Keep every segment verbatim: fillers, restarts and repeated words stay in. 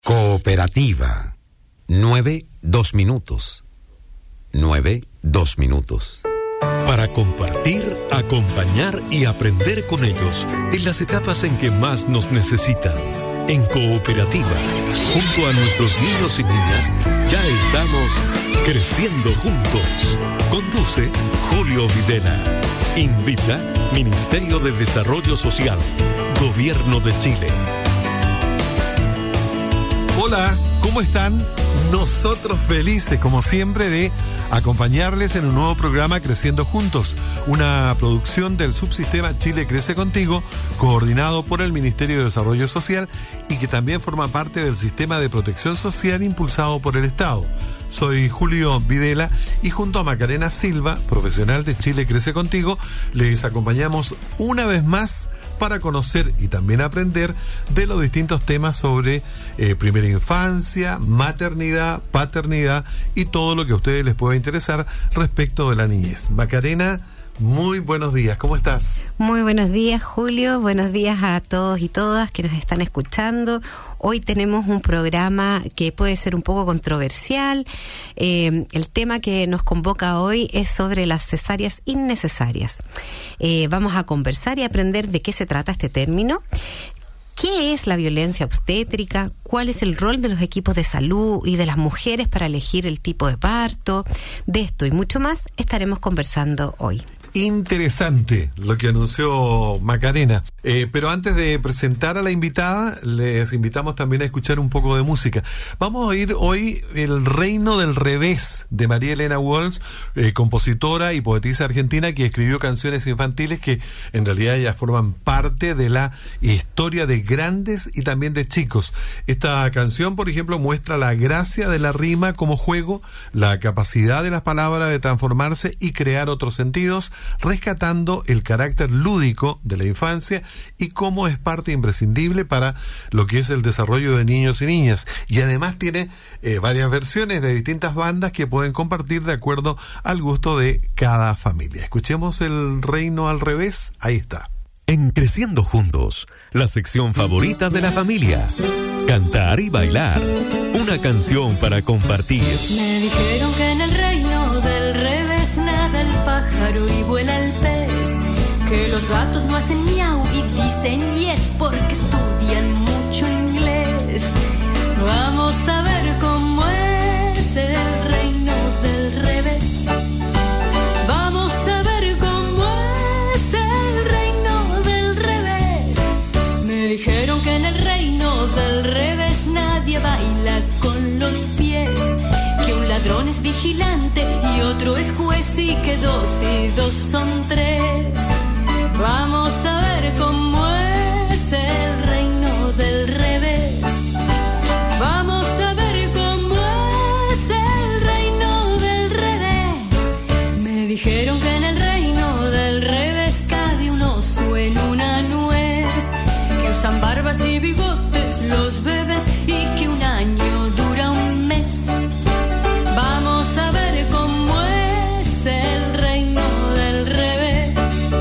Cooperativa. Nueve, dos minutos. Nueve, dos minutos. Para compartir, acompañar y aprender con ellos en las etapas en que más nos necesitan. En Cooperativa, junto a nuestros niños y niñas, ya estamos creciendo juntos. Conduce Julio Videla. Invita Ministerio de Desarrollo Social, Gobierno de Chile. Hola, ¿cómo están? Nosotros felices, como siempre, de acompañarles en un nuevo programa Creciendo Juntos, una producción del subsistema Chile Crece Contigo, coordinado por el Ministerio de Desarrollo Social y que también forma parte del sistema de protección social impulsado por el Estado. Soy Julio Videla y junto a Macarena Silva, profesional de Chile Crece Contigo, les acompañamos una vez más para conocer y también aprender de los distintos temas sobre eh, primera infancia, maternidad, paternidad y todo lo que a ustedes les pueda interesar respecto de la niñez. Macarena, muy buenos días, ¿cómo estás? Muy buenos días, Julio, buenos días a todos y todas que nos están escuchando. Hoy tenemos un programa que puede ser un poco controversial. Eh, el tema que nos convoca hoy es sobre las cesáreas innecesarias. Eh, vamos a conversar y aprender de qué se trata este término. ¿Qué es la violencia obstétrica? ¿Cuál es el rol de los equipos de salud y de las mujeres para elegir el tipo de parto? De esto y mucho más estaremos conversando hoy. Interesante lo que anunció Macarena. Eh, pero antes de presentar a la invitada, les invitamos también a escuchar un poco de música. Vamos a oír hoy El Reino del Revés, de María Elena Walsh, eh, compositora y poetisa argentina que escribió canciones infantiles que en realidad ya forman parte de la historia de grandes y también de chicos. Esta canción, por ejemplo, muestra la gracia de la rima como juego, la capacidad de las palabras de transformarse y crear otros sentidos, rescatando el carácter lúdico de la infancia y cómo es parte imprescindible para lo que es el desarrollo de niños y niñas. Y además tiene eh, varias versiones de distintas bandas que pueden compartir de acuerdo al gusto de cada familia. Escuchemos El Reino al Revés, ahí está. En Creciendo Juntos, la sección favorita de la familia. Cantar y bailar, una canción para compartir. Me dijeron que en el reino del revés nada el pájaro y vuela el pez, que los gatos no hacen miau y dicen yes porque estudian mucho inglés. Vamos a ver cómo es el reino del revés. Vamos a ver cómo es el reino del revés. Me dijeron que en el reino del revés nadie baila con los pies, que un ladrón es vigilante y otro es juez y que dos y dos son tres. Vamos a ver cómo es el reino del revés. Vamos a ver cómo es el reino del revés. Me dijeron que en el reino del revés cabe un oso en una nuez, que usan barbas y bigotes los bebés y que un año dura un mes. Vamos a ver cómo es el reino del revés.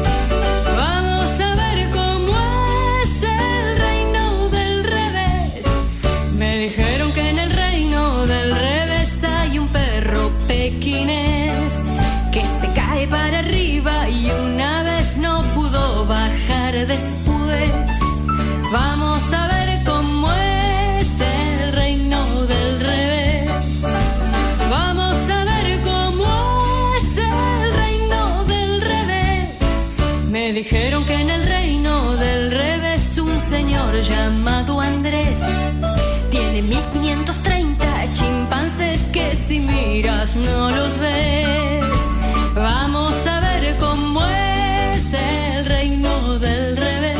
Vamos a ver cómo es el reino del revés. Me dijeron que en el reino del revés hay un perro pequinés que se cae para arriba y una vez no pudo bajar después. Vamos a ver cómo es el reino del revés. Vamos a ver cómo es el reino del revés. Me dijeron que en el reino del revés un señor llamado Andrés tiene mil quinientos treinta chimpancés que si miras no los ves. Vamos a ver cómo es el reino del revés.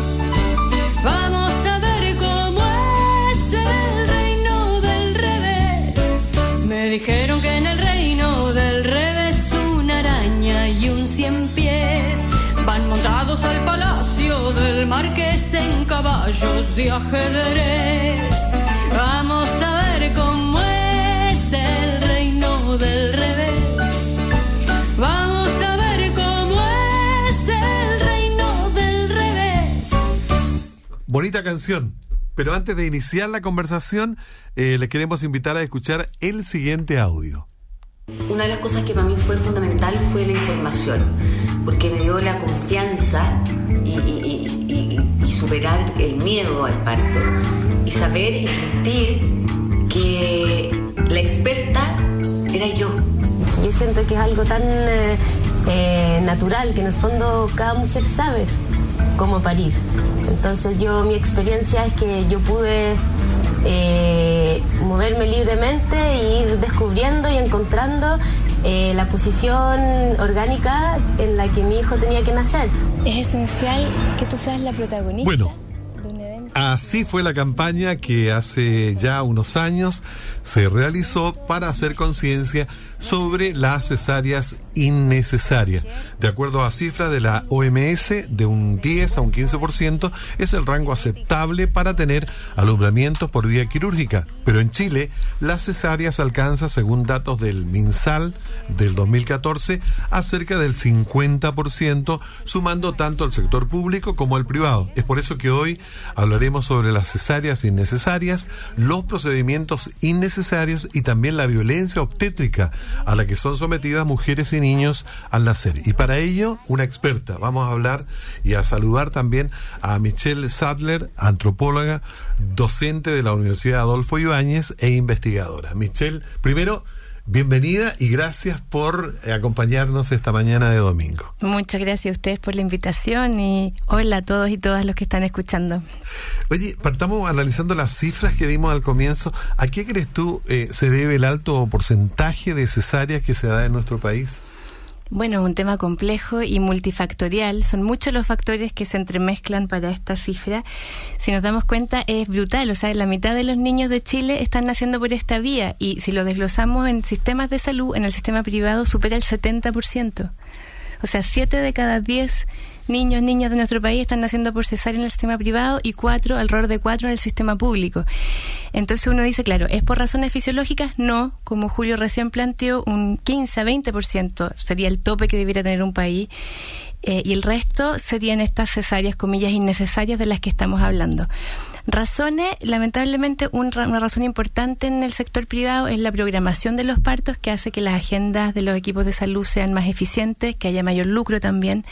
Vamos a ver cómo es el reino del revés. Me dijeron que en el reino del revés una araña y un cien pies van montados al palacio del marqués en caballos de ajedrez. Vamos a ver cómo es el reino del revés. Vamos a ver cómo es el reino del revés. Bonita canción. Pero antes de iniciar la conversación, eh, le queremos invitar a escuchar el siguiente audio. Una de las cosas que para mí fue fundamental fue la información, porque me dio la confianza y, y, y, y superar el miedo al parto y saber y sentir que la experta era yo. Yo siento que es algo tan eh, eh, natural, que en el fondo cada mujer sabe cómo parir. Entonces yo, mi experiencia es que yo pude eh, moverme libremente e ir descubriendo y encontrando eh, la posición orgánica en la que mi hijo tenía que nacer. Es esencial que tú seas la protagonista. Bueno, de un evento. así fue la campaña que hace ya unos años se realizó para hacer conciencia sobre las cesáreas innecesarias. De acuerdo a cifras de la O M S, de un diez a un quince por ciento es el rango aceptable para tener alumbramientos por vía quirúrgica. Pero en Chile, las cesáreas alcanzan, según datos del MinSal del dos mil catorce, a cerca del cincuenta por ciento, sumando tanto al sector público como al privado. Es por eso que hoy hablaremos sobre las cesáreas innecesarias, los procedimientos innecesarios y también la violencia obstétrica a la que son sometidas mujeres y niños al nacer. Y para ello, una experta. Vamos a hablar y a saludar también a Michelle Sadler, antropóloga, docente de la Universidad Adolfo Ibáñez e investigadora. Michelle, primero, bienvenida y gracias por acompañarnos esta mañana de domingo. Muchas gracias a ustedes por la invitación y hola a todos y todas los que están escuchando. Oye, partamos analizando las cifras que dimos al comienzo. ¿A qué crees tú eh, se debe el alto porcentaje de cesáreas que se da en nuestro país? Bueno, es un tema complejo y multifactorial. Son muchos los factores que se entremezclan para esta cifra. Si nos damos cuenta, es brutal. O sea, la mitad de los niños de Chile están naciendo por esta vía. Y si lo desglosamos en sistemas de salud, en el sistema privado supera el setenta por ciento. O sea, siete de cada diez niños, niñas de nuestro país están naciendo por cesárea en el sistema privado y cuatro, alrededor de cuatro en el sistema público. Entonces uno dice, claro, ¿es por razones fisiológicas? No, como Julio recién planteó, un quince a veinte por ciento sería el tope que debiera tener un país. Eh, y el resto serían estas cesáreas, comillas, innecesarias de las que estamos hablando. Razones, lamentablemente, un, una razón importante en el sector privado es la programación de los partos, que hace que las agendas de los equipos de salud sean más eficientes, que haya mayor lucro también.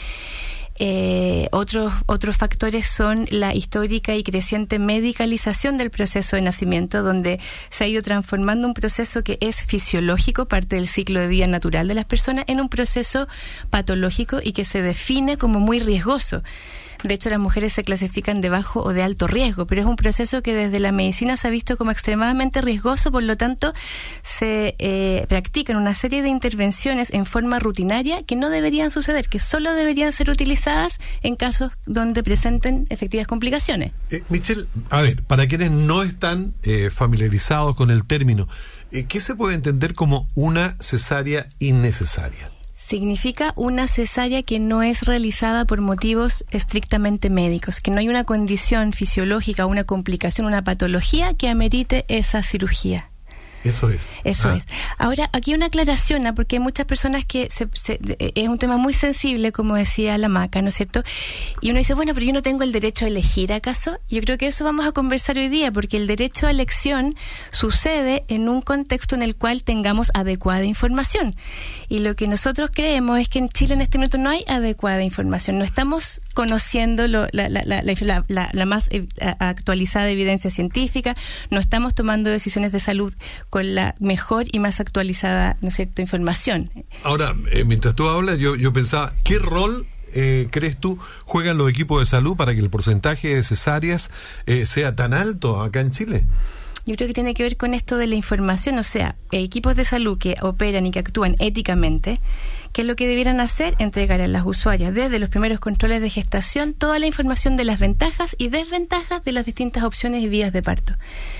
Eh, otros otros factores son la histórica y creciente medicalización del proceso de nacimiento, donde se ha ido transformando un proceso que es fisiológico, parte del ciclo de vida natural de las personas, en un proceso patológico y que se define como muy riesgoso. De hecho, las mujeres se clasifican de bajo o de alto riesgo, pero es un proceso que desde la medicina se ha visto como extremadamente riesgoso, por lo tanto, se eh, practican una serie de intervenciones en forma rutinaria que no deberían suceder, que solo deberían ser utilizadas en casos donde presenten efectivas complicaciones. Eh, Michelle, a ver, para quienes no están eh, familiarizados con el término, eh, ¿qué se puede entender como una cesárea innecesaria? Significa una cesárea que no es realizada por motivos estrictamente médicos, que no hay una condición fisiológica, una complicación, una patología que amerite esa cirugía. Eso es. Eso ah. es. Ahora, aquí una aclaración, ¿no? Porque hay muchas personas que se, se, es un tema muy sensible, como decía la Maca, ¿no es cierto? Y uno dice, bueno, pero yo no tengo el derecho a elegir, ¿acaso? Yo creo que eso vamos a conversar hoy día, porque el derecho a elección sucede en un contexto en el cual tengamos adecuada información. Y lo que nosotros creemos es que en Chile en este momento no hay adecuada información. No estamos conociendo lo, la, la, la, la, la, la más actualizada evidencia científica, no estamos tomando decisiones de salud con la mejor y más actualizada, ¿no es cierto?, información. Ahora, eh, mientras tú hablas, yo, yo pensaba, ¿qué rol eh, crees tú juegan los equipos de salud para que el porcentaje de cesáreas eh, sea tan alto acá en Chile? Yo creo que tiene que ver con esto de la información, o sea, equipos de salud que operan y que actúan éticamente, ¿qué es lo que debieran hacer? Entregar a las usuarias desde los primeros controles de gestación toda la información de las ventajas y desventajas de las distintas opciones y vías de parto.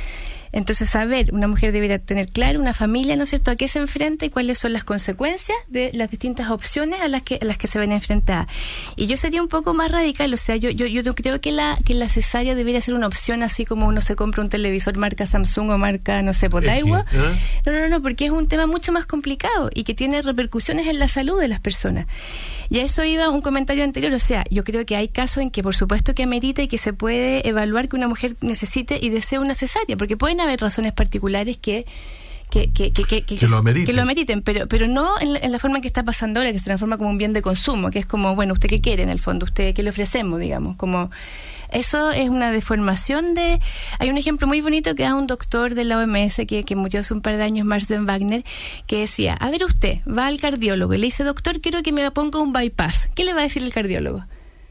Entonces, saber, una mujer debería tener claro una familia, ¿no es cierto?, a qué se enfrenta y cuáles son las consecuencias de las distintas opciones a las que a las que se ven enfrentadas. Y yo sería un poco más radical, o sea, yo yo yo creo que la que la cesárea debería ser una opción, así como uno se compra un televisor marca Samsung o marca, no sé, Potaiwa. ¿Eh? No, no, no, porque es un tema mucho más complicado y que tiene repercusiones en la salud de las personas. Y a eso iba un comentario anterior, o sea, yo creo que hay casos en que por supuesto que amerita y que se puede evaluar que una mujer necesite y desee una cesárea, porque pueden haber razones particulares que que que que, que, que, que, lo, ameriten. que lo ameriten, pero pero no en la, en la forma que está pasando ahora, que se transforma como un bien de consumo, que es como, bueno, ¿usted qué quiere en el fondo? ¿Usted qué le ofrecemos, digamos? Como eso es una deformación de... Hay un ejemplo muy bonito que da un doctor de la O M S que, que murió hace un par de años, Marsden Wagner, que decía, a ver usted, va al cardiólogo y le dice, doctor, quiero que me ponga un bypass. ¿Qué le va a decir el cardiólogo?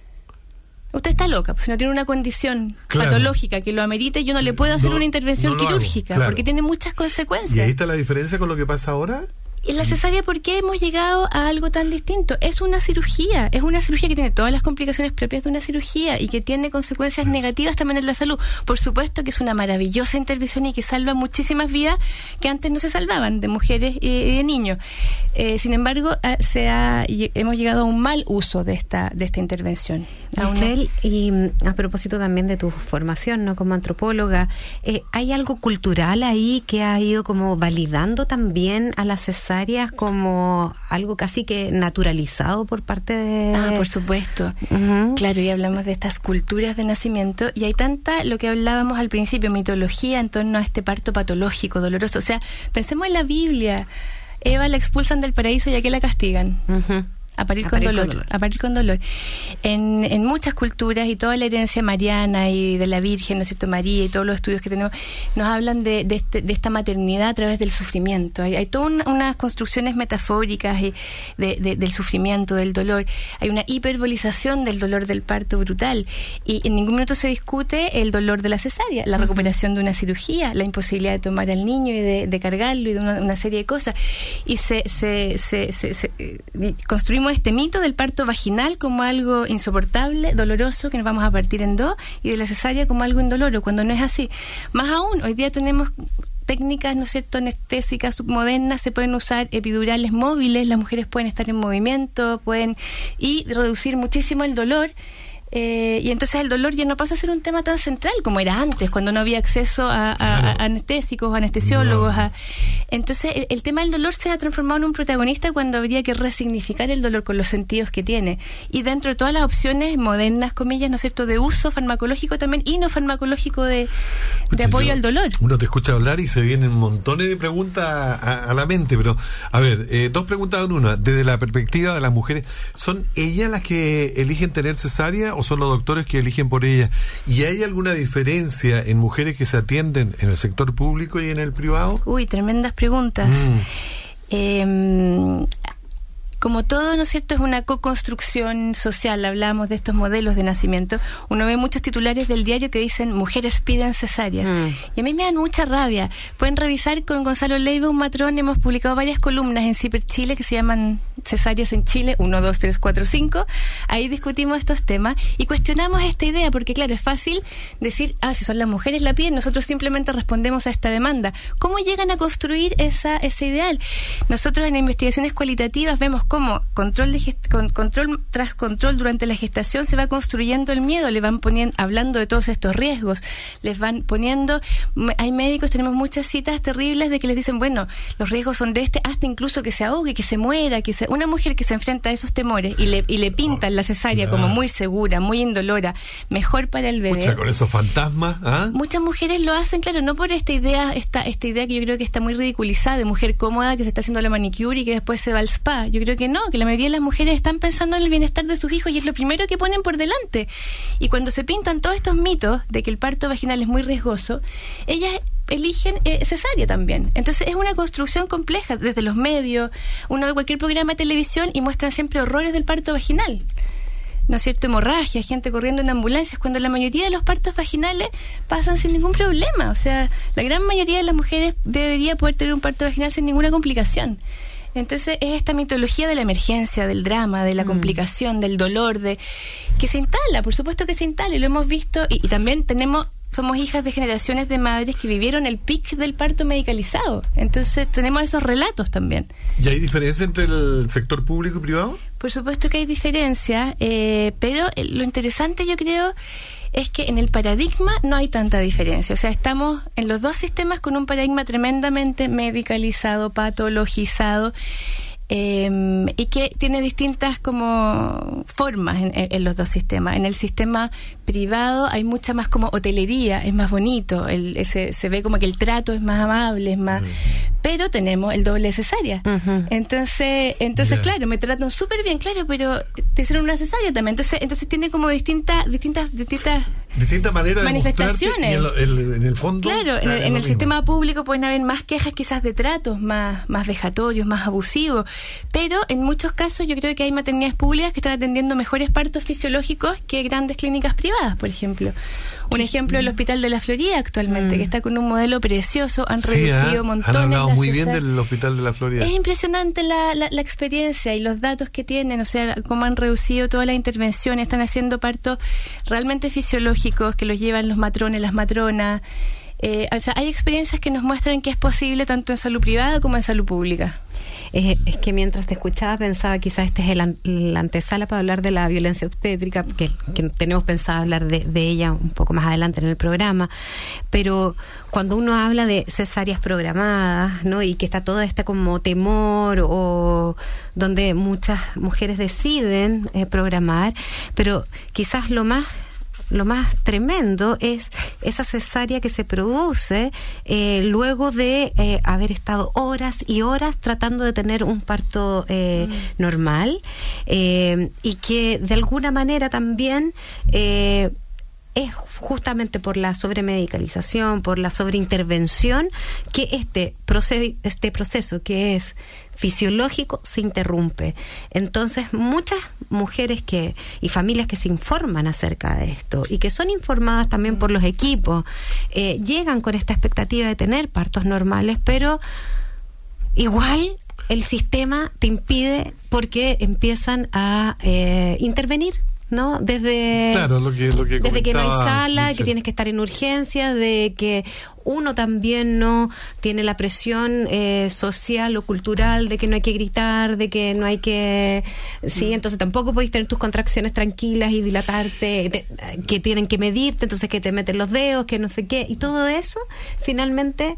Usted está loca, pues si no tiene una condición claro. patológica que lo amerite, yo no le puedo hacer no, una intervención no quirúrgica, hago, claro. porque tiene muchas consecuencias. ¿Y ahí está la diferencia con lo que pasa ahora? En la cesárea, ¿por qué hemos llegado a algo tan distinto? Es una cirugía, es una cirugía que tiene todas las complicaciones propias de una cirugía y que tiene consecuencias negativas también en la salud. Por supuesto que es una maravillosa intervención y que salva muchísimas vidas que antes no se salvaban, de mujeres y de niños. Eh, sin embargo, se ha, hemos llegado a un mal uso de esta de esta intervención. Michelle, y a propósito también de tu formación, ¿no?, como antropóloga, eh, ¿hay algo cultural ahí que ha ido como validando también a las cesáreas como algo casi que naturalizado por parte de...? Ah, por supuesto. Uh-huh. Claro, y hablamos de estas culturas de nacimiento y hay tanta, lo que hablábamos al principio, mitología en torno a este parto patológico, doloroso. O sea, pensemos en la Biblia. Eva la expulsan del paraíso y ¿a qué la castigan? Uh-huh. A parir, a, con, parir dolor, con dolor. a parir con dolor. En, en muchas culturas y toda la herencia mariana y de la Virgen, ¿no es cierto?, María y todos los estudios que tenemos, nos hablan de, de, este, de esta maternidad a través del sufrimiento. Hay, hay todas una, unas construcciones metafóricas y de, de, del sufrimiento, del dolor. Hay una hiperbolización del dolor del parto brutal. Y en ningún minuto se discute el dolor de la cesárea, la recuperación de una cirugía, la imposibilidad de tomar al niño y de, de cargarlo y de una, una serie de cosas. Y se, se, se, se, se eh, construimos este mito del parto vaginal como algo insoportable, doloroso, que nos vamos a partir en dos, y de la cesárea como algo indoloro, cuando no es así. Más aún, hoy día tenemos técnicas, ¿no es cierto?, anestésicas submodernas, se pueden usar epidurales móviles, las mujeres pueden estar en movimiento, pueden y reducir muchísimo el dolor. Eh, y entonces el dolor ya no pasa a ser un tema tan central como era antes, cuando no había acceso a, a, claro. a anestésicos, anestesiólogos. No. A, entonces el, el tema del dolor se ha transformado en un protagonista cuando habría que resignificar el dolor con los sentidos que tiene. Y dentro de todas las opciones modernas, comillas, ¿no es cierto?, de uso farmacológico también y no farmacológico de, de apoyo yo, al dolor. Uno te escucha hablar y se vienen montones de preguntas a, a la mente, pero a ver, eh, dos preguntas en una. Desde la perspectiva de las mujeres, ¿son ellas las que eligen tener cesárea o son los doctores que eligen por ellas? ¿Y hay alguna diferencia en mujeres que se atienden en el sector público y en el privado? Uy, tremendas preguntas. Mm. Eh, como todo, ¿no es cierto?, es una co-construcción social. Hablamos de estos modelos de nacimiento. Uno ve muchos titulares del diario que dicen mujeres piden cesáreas. Mm. Y a mí me dan mucha rabia. Pueden revisar con Gonzalo Leiva, un matrón, hemos publicado varias columnas en Ciper Chile que se llaman Cesáreas en Chile, uno, dos, tres, cuatro, cinco. Ahí discutimos estos temas y cuestionamos esta idea, porque claro, es fácil decir, ah, si son las mujeres la piden, nosotros simplemente respondemos a esta demanda. ¿Cómo llegan a construir esa ese ideal? Nosotros en investigaciones cualitativas vemos cómo control de gest- con, control tras control durante la gestación se va construyendo el miedo, le van poniendo, hablando de todos estos riesgos, les van poniendo, hay médicos, tenemos muchas citas terribles de que les dicen, bueno, los riesgos son de este, hasta incluso que se ahogue, que se muera, que se... Una mujer que se enfrenta a esos temores y le, y le pintan la cesárea ah. como muy segura, muy indolora, mejor para el bebé. Pucha, con esos fantasmas, ¿ah? Muchas mujeres lo hacen, claro, no por esta idea, esta, esta idea que yo creo que está muy ridiculizada de mujer cómoda que se está haciendo la manicure y que después se va al spa. Yo creo que no, que la mayoría de las mujeres están pensando en el bienestar de sus hijos y es lo primero que ponen por delante. Y cuando se pintan todos estos mitos de que el parto vaginal es muy riesgoso, ellas eligen eh, cesárea también. Entonces es una construcción compleja desde los medios. Uno ve cualquier programa de televisión y muestran siempre horrores del parto vaginal, ¿no es cierto?, hemorragia, gente corriendo en ambulancias, cuando la mayoría de los partos vaginales pasan sin ningún problema. O sea, la gran mayoría de las mujeres debería poder tener un parto vaginal sin ninguna complicación. Entonces es esta mitología de la emergencia, del drama, de la mm. complicación, del dolor, de que se instala, por supuesto que se instala, y lo hemos visto, y, y también tenemos somos hijas de generaciones de madres que vivieron el pic del parto medicalizado. Entonces tenemos esos relatos también. ¿Y hay diferencia entre el sector público y privado? Por supuesto que hay diferencia, eh, pero lo interesante yo creo es que en el paradigma no hay tanta diferencia. O sea, estamos en los dos sistemas con un paradigma tremendamente medicalizado, patologizado, eh, y que tiene distintas como formas en, en los dos sistemas. En el sistema privado hay mucha más como hotelería, es más bonito, el, ese, se ve como que el trato es más amable, es más... Mm. Pero tenemos el doble de cesárea. Uh-huh. Entonces, entonces yeah. claro, me tratan súper bien, claro, pero te hicieron una cesárea también. Entonces, entonces tiene como distintas, distintas, distintas distintas maneras manifestaciones. De en, el, en el fondo. Claro, en el, en el sistema público pueden haber más quejas quizás de tratos, más, más vejatorios, más abusivos. Pero en muchos casos yo creo que hay maternidades públicas que están atendiendo mejores partos fisiológicos que grandes clínicas privadas, por ejemplo. Un ejemplo, el Hospital de la Florida actualmente, mm. que está con un modelo precioso, han sí, reducido ¿eh? montones. Han hablado muy bien del Hospital de la Florida. Es impresionante la, la, la experiencia y los datos que tienen, o sea, cómo han reducido toda la intervención, están haciendo partos realmente fisiológicos que los llevan los matrones, las matronas. Eh, o sea, hay experiencias que nos muestran que es posible tanto en salud privada como en salud pública. Eh, es que mientras te escuchaba pensaba quizás este es el, an- la antesala para hablar de la violencia obstétrica, que, que tenemos pensado hablar de, de ella un poco más adelante en el programa, pero cuando uno habla de cesáreas programadas, ¿no? Y que está todo este como temor o donde muchas mujeres deciden eh, programar, pero quizás lo más lo más tremendo es esa cesárea que se produce eh, luego de eh, haber estado horas y horas tratando de tener un parto eh, mm. normal eh, y que de alguna manera también eh, es justamente por la sobremedicalización, por la sobreintervención, que este proceso, este proceso que es fisiológico se interrumpe. Entonces, muchas mujeres que y familias que se informan acerca de esto y que son informadas también por los equipos, eh, llegan con esta expectativa de tener partos normales, pero igual el sistema te impide porque empiezan a eh, intervenir, ¿no? Desde, claro, lo que, lo que desde que no hay sala, dice. que tienes que estar en urgencia, de que uno también no tiene la presión eh, social o cultural de que no hay que gritar, de que no hay que... Sí, entonces tampoco podéis tener tus contracciones tranquilas y dilatarte, te, que tienen que medirte, entonces que te meten los dedos, que no sé qué, y todo eso finalmente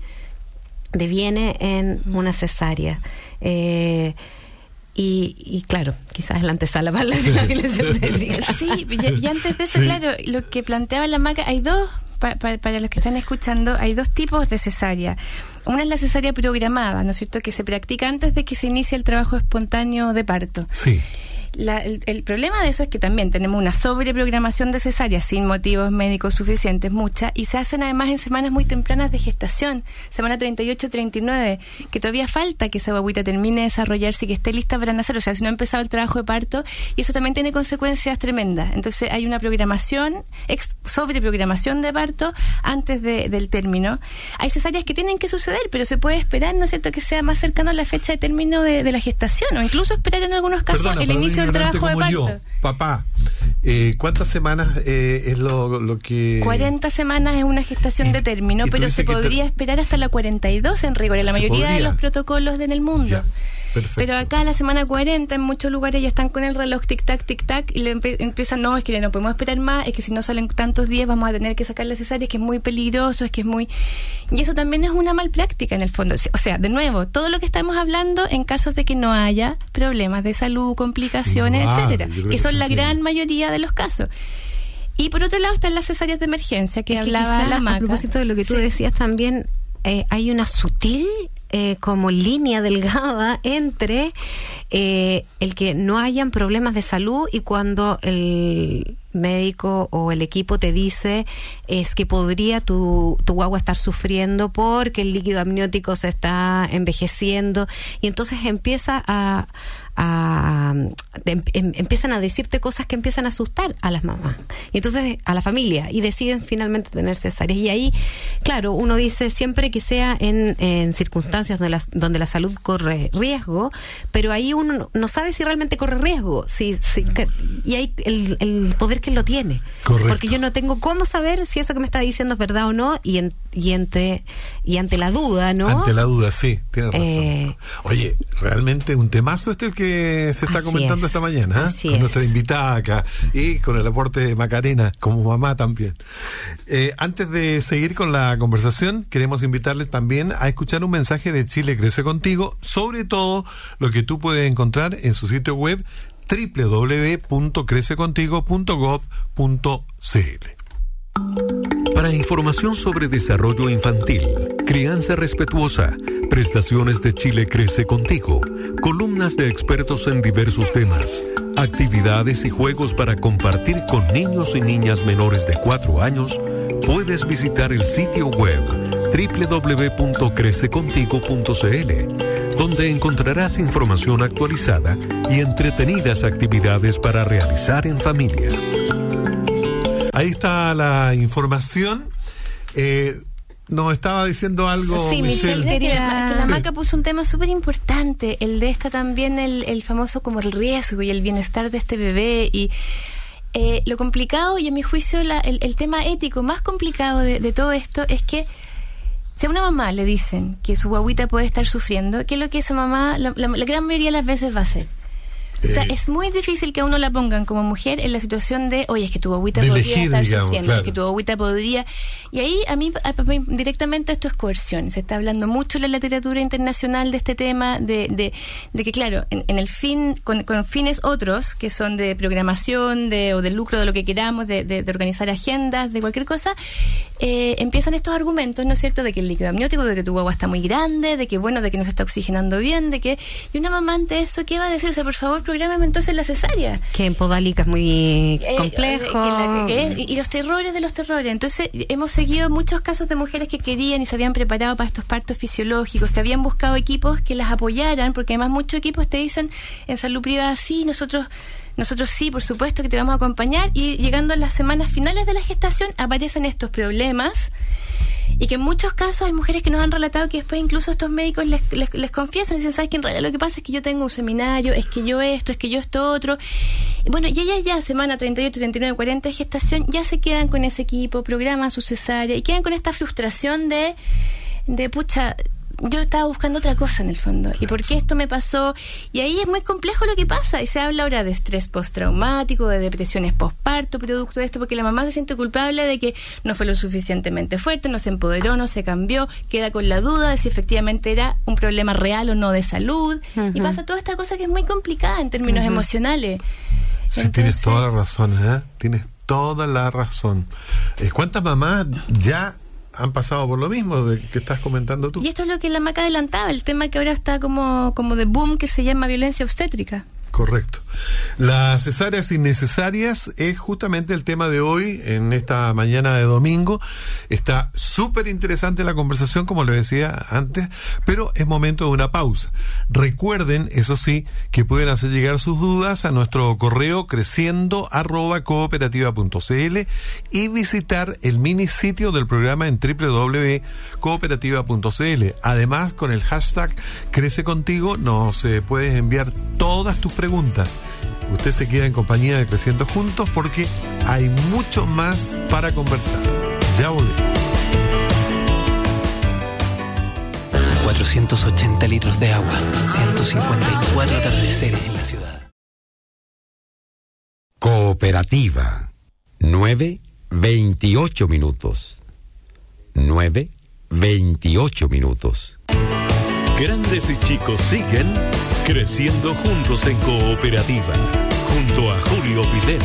deviene en una cesárea. Eh, Y, y claro, quizás es la antesala para la, la violencia obstétrica. Sí, y, y antes de eso, sí. claro, lo que planteaba la Maca, hay dos, pa, pa, para los que están escuchando, hay dos tipos de cesárea. Una es la cesárea programada, ¿no es cierto?, que se practica antes de que se inicie el trabajo espontáneo de parto. Sí. La, el, el problema de eso es que también tenemos una sobreprogramación de cesáreas sin motivos médicos suficientes, mucha, y se hacen además en semanas muy tempranas de gestación, semana treinta y ocho, treinta y nueve, que todavía falta que esa guaguita termine de desarrollarse y que esté lista para nacer, o sea, si no ha empezado el trabajo de parto, y eso también tiene consecuencias tremendas. Entonces hay una programación, ex, sobreprogramación de parto antes de, del término. Hay cesáreas que tienen que suceder, pero se puede esperar, ¿no es cierto?, que sea más cercano a la fecha de término de, de la gestación, o incluso esperar en algunos casos Perdona, el inicio el trabajo de parto. Yo, papá, eh, ¿cuántas semanas eh, es lo, lo que...? cuarenta semanas es una gestación y, de término, pero se podría te... esperar hasta la cuarenta y dos en rigor, en la mayoría podría? de los protocolos en el mundo. Ya. Perfecto. Pero acá la semana cuarenta en muchos lugares ya están con el reloj tic-tac, tic-tac y le empe- empiezan, no, es que no podemos esperar más, es que si no salen tantos días vamos a tener que sacar la cesárea, es que es muy peligroso, es que es muy... Y eso también es una mal práctica en el fondo. O sea, de nuevo, todo lo que estamos hablando en casos de que no haya problemas de salud, complicaciones, ah, etcétera, que son que la gran mayoría de los casos. Y por otro lado están las cesáreas de emergencia que es hablaba que la Maca. A propósito de lo que tú sí. decías también, eh, hay una sutil eh, como línea delgada entre eh, el que no hayan problemas de salud y cuando el médico o el equipo te dice es que podría tu, tu guagua estar sufriendo porque el líquido amniótico se está envejeciendo y entonces empieza a A, em, em, empiezan a decirte cosas que empiezan a asustar a las mamás y entonces a la familia y deciden finalmente tener cesáreas y ahí, claro, uno dice siempre que sea en, en circunstancias donde la, donde la salud corre riesgo, pero ahí uno no sabe si realmente corre riesgo si, si, y ahí el, el poder que él lo tiene. Correcto. Porque yo no tengo cómo saber si eso que me está diciendo es verdad o no, y, en, y, ante, y ante la duda, ¿no? Ante la duda, sí, tienes razón. Eh, Oye, realmente un temazo este el que se está Así comentando es, esta mañana, ¿eh? así Con es. nuestra invitada acá y con el aporte de Macarena como mamá también. Eh, antes de seguir con la conversación, queremos invitarles también a escuchar un mensaje de Chile Crece Contigo, sobre todo lo que tú puedes encontrar en su sitio web doble u doble u doble u punto crece contigo punto gov punto c l. Para información sobre desarrollo infantil, crianza respetuosa, prestaciones de Chile Crece Contigo, columnas de expertos en diversos temas, actividades y juegos para compartir con niños y niñas menores de cuatro años, puedes visitar el sitio web doble u doble u doble u punto crece contigo punto c l, donde encontrarás información actualizada y entretenidas actividades para realizar en familia. Ahí está la información. Eh, nos estaba diciendo algo, Sí, Michelle. Michelle. Que la, que la Sí. Maca puso un tema súper importante, el de esta también, el, el famoso como el riesgo y el bienestar de este bebé, y eh, lo complicado, y a mi juicio la, el, el tema ético más complicado de, de todo esto es que si a una mamá le dicen que su guaguita puede estar sufriendo, ¿qué es lo que esa mamá la, la, la gran mayoría de las veces va a hacer? O sea, Eh, es muy difícil que a uno la pongan como mujer en la situación de, oye, es que tu guaguita De podría elegir, estar digamos, sufriendo, claro. es que tu guaguita podría... Y ahí, a mí, a- a mí, directamente esto es coerción. Se está hablando mucho en la literatura internacional de este tema, de, de, de que, claro, en, en el fin, con, con fines otros, que son de programación, de, o de lucro, de lo que queramos, de, de, de organizar agendas, de cualquier cosa, eh, empiezan estos argumentos, ¿no es cierto?, de que el líquido amniótico, de que tu guagua está muy grande, de que, bueno, de que no se está oxigenando bien, de que... Y una mamá ante eso, ¿qué va a decir? O sea, por favor, prográmame entonces la cesárea. Que en Podálica es muy Eh, complejo. que la- que es- y, y los terrores de los terrores. Entonces, hemos seguido muchos casos de mujeres que querían y se habían preparado para estos partos fisiológicos, que habían buscado equipos que las apoyaran, porque además muchos equipos te dicen en salud privada, sí, nosotros... Nosotros sí, por supuesto que te vamos a acompañar, y llegando a las semanas finales de la gestación aparecen estos problemas, y que en muchos casos hay mujeres que nos han relatado que después incluso estos médicos les, les, les confiesan y dicen, ¿sabes que en realidad lo que pasa es que yo tengo un seminario, es que yo esto, es que yo esto otro? Y bueno, y ellas ya semana treinta y ocho, treinta y nueve, cuarenta de gestación ya se quedan con ese equipo, programan su cesárea y quedan con esta frustración de, de pucha, yo estaba buscando otra cosa en el fondo. ¿Y por qué esto me pasó? Y ahí es muy complejo lo que pasa. Y se habla ahora de estrés postraumático, de depresiones postparto, producto de esto, porque la mamá se siente culpable de que no fue lo suficientemente fuerte, no se empoderó, no se cambió, queda con la duda de si efectivamente era un problema real o no de salud. Ujú. Y pasa toda esta cosa que es muy complicada en términos Ujú. emocionales. Sí, Entonces- tienes toda la razón, ¿eh? Tienes toda la razón. Eh, ¿Cuántas mamás ya han pasado por lo mismo de que estás comentando tú? Y esto es lo que la Maca adelantaba, el tema que ahora está como, como de boom, que se llama violencia obstétrica. Correcto. Las cesáreas innecesarias es justamente el tema de hoy, en esta mañana de domingo. Está súper interesante la conversación, como les decía antes, pero es momento de una pausa. Recuerden, eso sí, que pueden hacer llegar sus dudas a nuestro correo creciendo arroba cooperativa punto c l y visitar el mini sitio del programa en doble u doble u doble u punto cooperativa punto c l. Además, con el hashtag Crece Contigo nos eh, puedes enviar todas tus preguntas. Usted se queda en compañía de Creciendo Juntos porque hay mucho más para conversar. Ya volvemos. cuatrocientos ochenta litros de agua, ciento cincuenta y cuatro atardeceres en la ciudad. Cooperativa. nueve veintiocho minutos. nueve veintiocho minutos. Grandes y chicos siguen creciendo juntos en cooperativa, junto a Julio Videla.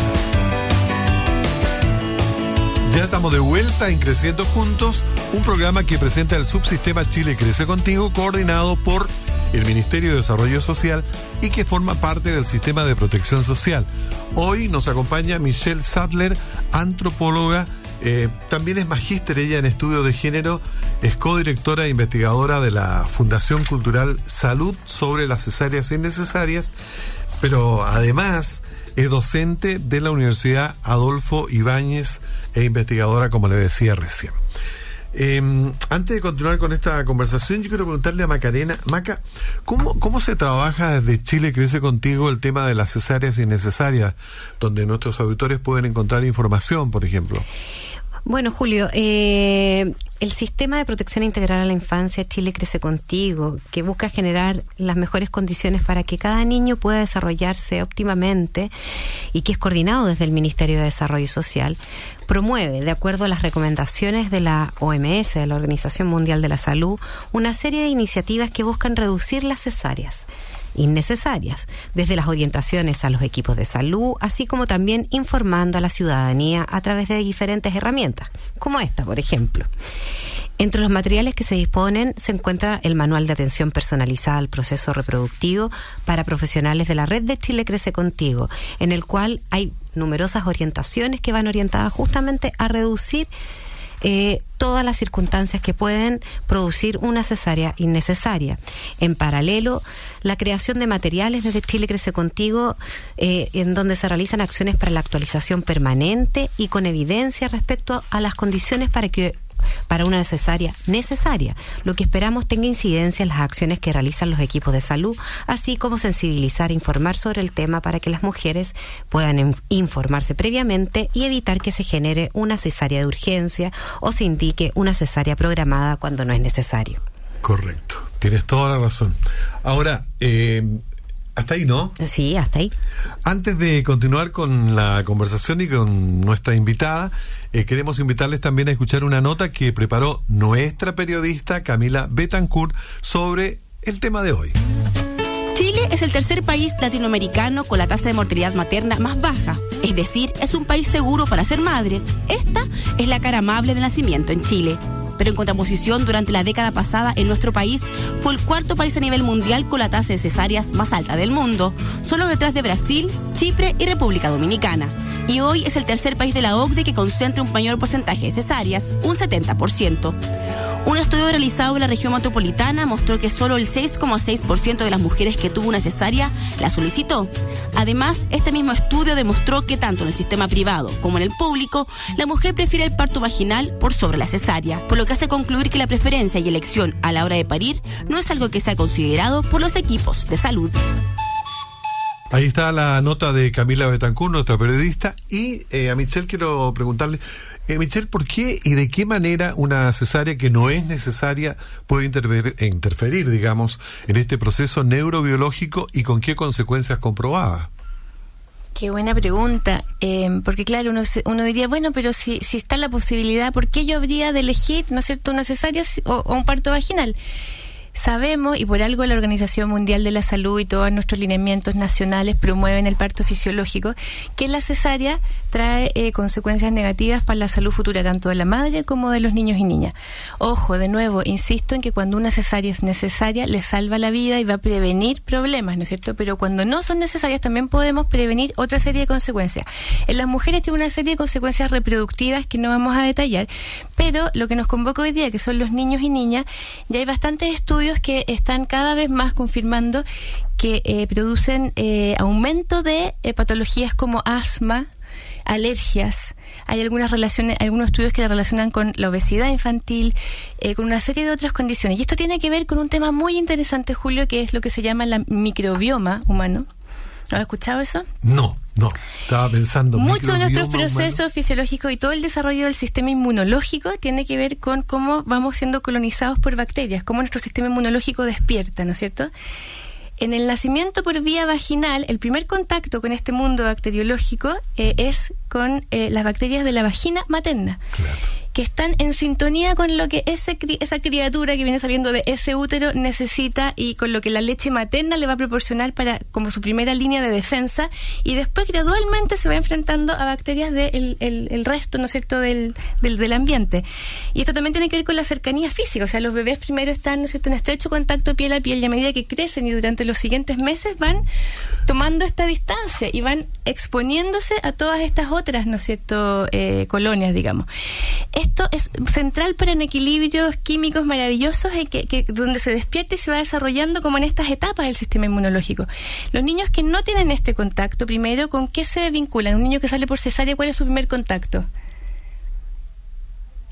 Ya estamos de vuelta en Creciendo Juntos, un programa que presenta el subsistema Chile Crece Contigo, coordinado por el Ministerio de Desarrollo Social y que forma parte del sistema de protección social. Hoy nos acompaña Michelle Sadler, antropóloga, eh, también es magíster ella en estudios de género, es codirectora e investigadora de la Fundación Cultural Salud sobre las cesáreas innecesarias, pero además es docente de la Universidad Adolfo Ibáñez e investigadora, como le decía recién. Eh, antes de continuar con esta conversación, yo quiero preguntarle a Macarena. Maca, ¿cómo, cómo se trabaja desde Chile Crece Contigo el tema de las cesáreas innecesarias, donde nuestros auditores pueden encontrar información, por ejemplo? Bueno, Julio, eh, el Sistema de Protección Integral a la Infancia Chile Crece Contigo, que busca generar las mejores condiciones para que cada niño pueda desarrollarse óptimamente y que es coordinado desde el Ministerio de Desarrollo Social, promueve, de acuerdo a las recomendaciones de la O M S, de la Organización Mundial de la Salud, una serie de iniciativas que buscan reducir las cesáreas innecesarias, desde las orientaciones a los equipos de salud, así como también informando a la ciudadanía a través de diferentes herramientas, como esta, por ejemplo. Entre los materiales que se disponen se encuentra el Manual de Atención Personalizada al Proceso Reproductivo para profesionales de la red de Chile Crece Contigo, en el cual hay numerosas orientaciones que van orientadas justamente a reducir Eh, todas las circunstancias que pueden producir una cesárea innecesaria. En paralelo, la creación de materiales desde Chile Crece Contigo, eh, en donde se realizan acciones para la actualización permanente y con evidencia respecto a las condiciones para que para una cesárea necesaria, lo que esperamos tenga incidencia en las acciones que realizan los equipos de salud, así como sensibilizar e informar sobre el tema para que las mujeres puedan in- informarse previamente y evitar que se genere una cesárea de urgencia o se indique una cesárea programada cuando no es necesario. Correcto, tienes toda la razón. Ahora, eh, hasta ahí, ¿no? Sí, hasta ahí. Antes de continuar con la conversación y con nuestra invitada, eh, queremos invitarles también a escuchar una nota que preparó nuestra periodista Camila Betancourt sobre el tema de hoy. Chile es el tercer país latinoamericano con la tasa de mortalidad materna más baja, es decir, es un país seguro para ser madre. Esta es la cara amable del nacimiento en Chile. Pero en contraposición, durante la década pasada en nuestro país fue el cuarto país a nivel mundial con la tasa de cesáreas más alta del mundo, solo detrás de Brasil, Chipre y República Dominicana. Y hoy es el tercer país de la O C D E que concentra un mayor porcentaje de cesáreas, un setenta por ciento. Un estudio realizado en la región metropolitana mostró que solo el seis coma seis por ciento de las mujeres que tuvo una cesárea la solicitó. Además, este mismo estudio demostró que tanto en el sistema privado como en el público, la mujer prefiere el parto vaginal por sobre la cesárea, por lo que hace concluir que la preferencia y elección a la hora de parir no es algo que sea considerado por los equipos de salud. Ahí está la nota de Camila Betancourt, nuestra periodista, y eh, a Michelle quiero preguntarle, eh, Michelle, ¿por qué y de qué manera una cesárea que no es necesaria puede interferir, interferir, digamos, en este proceso neurobiológico y con qué consecuencias comprobadas? Qué buena pregunta, eh, porque claro, uno, uno diría, bueno, pero si, si está la posibilidad, ¿por qué yo habría de elegir, no es cierto, una cesárea o, o un parto vaginal? Sabemos, y por algo la Organización Mundial de la Salud y todos nuestros lineamientos nacionales promueven el parto fisiológico, que la cesárea trae eh, consecuencias negativas para la salud futura, tanto de la madre como de los niños y niñas. Ojo, de nuevo, insisto en que cuando una cesárea es necesaria, le salva la vida y va a prevenir problemas, ¿no es cierto? Pero cuando no son necesarias, también podemos prevenir otra serie de consecuencias. En las mujeres tiene una serie de consecuencias reproductivas que no vamos a detallar, pero lo que nos convoca hoy día, que son los niños y niñas, ya hay bastantes estudios que están cada vez más confirmando que eh, producen eh, aumento de eh, patologías como asma, alergias. Hay algunas relaciones, algunos estudios que la relacionan con la obesidad infantil, eh, con una serie de otras condiciones. Y esto tiene que ver con un tema muy interesante, Julio, que es lo que se llama la microbioma humano. ¿Has escuchado eso? No, no. Estaba pensando. Muchos de nuestros procesos humano. fisiológicos y todo el desarrollo del sistema inmunológico tiene que ver con cómo vamos siendo colonizados por bacterias, cómo nuestro sistema inmunológico despierta, ¿no es cierto? En el nacimiento por vía vaginal, el primer contacto con este mundo bacteriológico eh, es con eh, las bacterias de la vagina materna. Claro. Que están en sintonía con lo que ese, esa criatura que viene saliendo de ese útero necesita y con lo que la leche materna le va a proporcionar para como su primera línea de defensa, y después gradualmente se va enfrentando a bacterias del el, el resto, ¿no es cierto?, del, del, del ambiente. Y esto también tiene que ver con la cercanía física, o sea, los bebés primero están, ¿no es cierto?, en estrecho contacto piel a piel, y a medida que crecen y durante los siguientes meses van tomando esta distancia y van exponiéndose a todas estas otras, ¿no es cierto?, eh, colonias, digamos. Esto es central para en equilibrios químicos maravillosos en que, que donde se despierta y se va desarrollando como en estas etapas del sistema inmunológico. Los niños que no tienen este contacto, primero, ¿con qué se vinculan? Un niño que sale por cesárea, ¿cuál es su primer contacto?